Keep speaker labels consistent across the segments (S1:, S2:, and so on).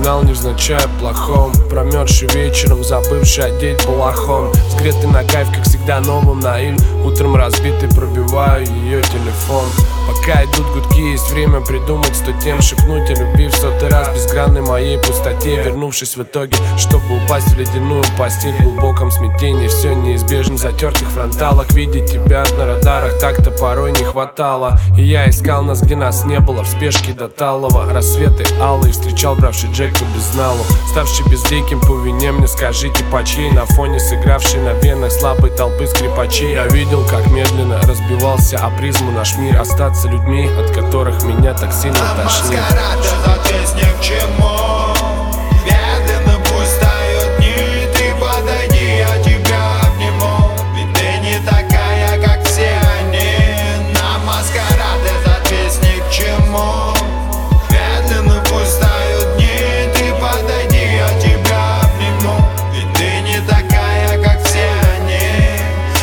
S1: вспоминал невзначай о плохом, промерзший вечером, забывший одеть балахон. Сгретый на кайф, как всегда новым наив. Утром разбитый, пробиваю ее телефон. Пока идут гудки, есть время придумать 100 тем, шепнуть о любви в 100-й раз безгранной моей пустоте, вернувшись в итоге, чтобы упасть в ледяную постель в глубоком смятении. Все неизбежно, затертых фронталок, видеть тебя на радарах так-то порой не хватало. И я искал нас, где нас не было, в спешке до талого. Рассветы алые встречал бравший Джека без налу, ставший безликим по вине мне, скажите, по чьей? На фоне сыгравшей на венах слабой толпы скрипачей. Я видел, как медленно разбивался о призму наш мир, остаться людьми, от которых меня так сильно тошнит.
S2: Здесь ни к чему. Медленно пусть тают дни. Ты подойди, я тебя обниму. Ведь ты не такая, как все они. На маскарады здесь ни к чему. Медленно пусть тают дни. Ты подойди, я тебя обниму. Ведь ты не такая, как все они.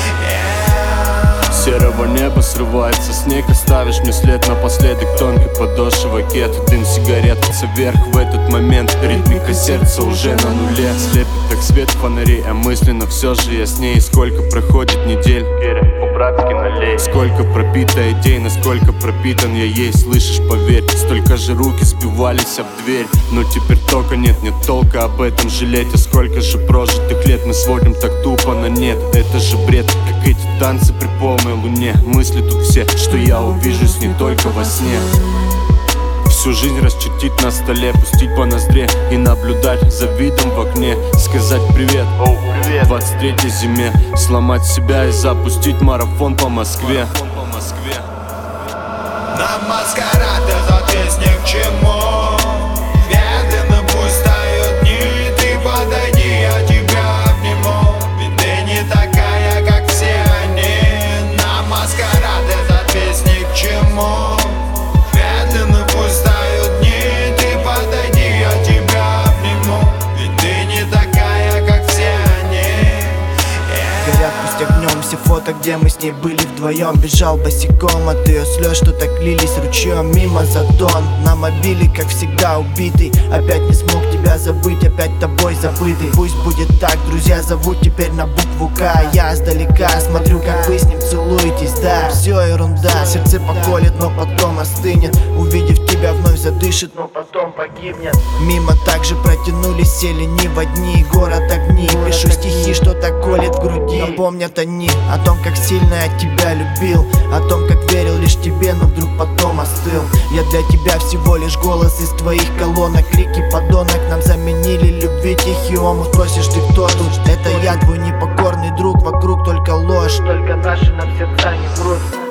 S3: С серого неба срывается снег, оставишь мне след напоследок. Тонкой подошвой кет, дым сигарет вверх в этот момент. Ритмика сердца уже на нуле, слепит как свет фонарей, а мысленно все же яснее. Сколько проходит недель, по-братски налей. Сколько пропито идей, насколько пропитан я ей. Слышишь, поверь, столько же руки сбивались об дверь. Но теперь только нет толка об этом жалеть. А сколько же прожитых лет мы сводим так тупо на нет. Это же бред, как эти танцы при полной луне. Мысли тут все, что я увижусь не только во сне. Всю жизнь расчертить на столе, пустить по ноздре и наблюдать за видом в окне. Сказать привет, в 23-й зиме, сломать себя и запустить марафон по Москве.
S2: На маскарады здесь ни к чему. Медленно пусть тают дни. Ты подойди, я тебя обниму. Ведь ты не такая, как все они. На маскарады здесь ни к чему. Медленно пусть тают дни. Ты подойди, я тебя обниму. Ведь ты не такая, как все они.
S4: Горят пусть огнем все фото, где мы с ней были вдвоем. Бежал босиком от ее слез, что так лились ручьем. Мимо затон, на мобиле, как всегда, убитый. Опять не смог тебя забыть, опять тобой забытый. Пусть будет так, друзья зовут теперь на букву К. Я сдалека смотрю, как вы с ним целуетесь, да. Все ерунда, сердце поколет, но потом остынет. Увидев тебя вновь задышит, но потом погибнет. Мимо также протянулись все ленивые дни. Город огни, пишу стихи, что так колет в груди. Напомнят они о том, как сильно я тебя любил, о том, как верил лишь тебе, но вдруг потом остыл. Я для тебя всего лишь голос из твоих колонок. Крики подонок нам заменили любви тихий омут. Просишь ты, кто тут? Это я, твой непокорный друг. Вокруг только ложь, только наши нам сердца не врут.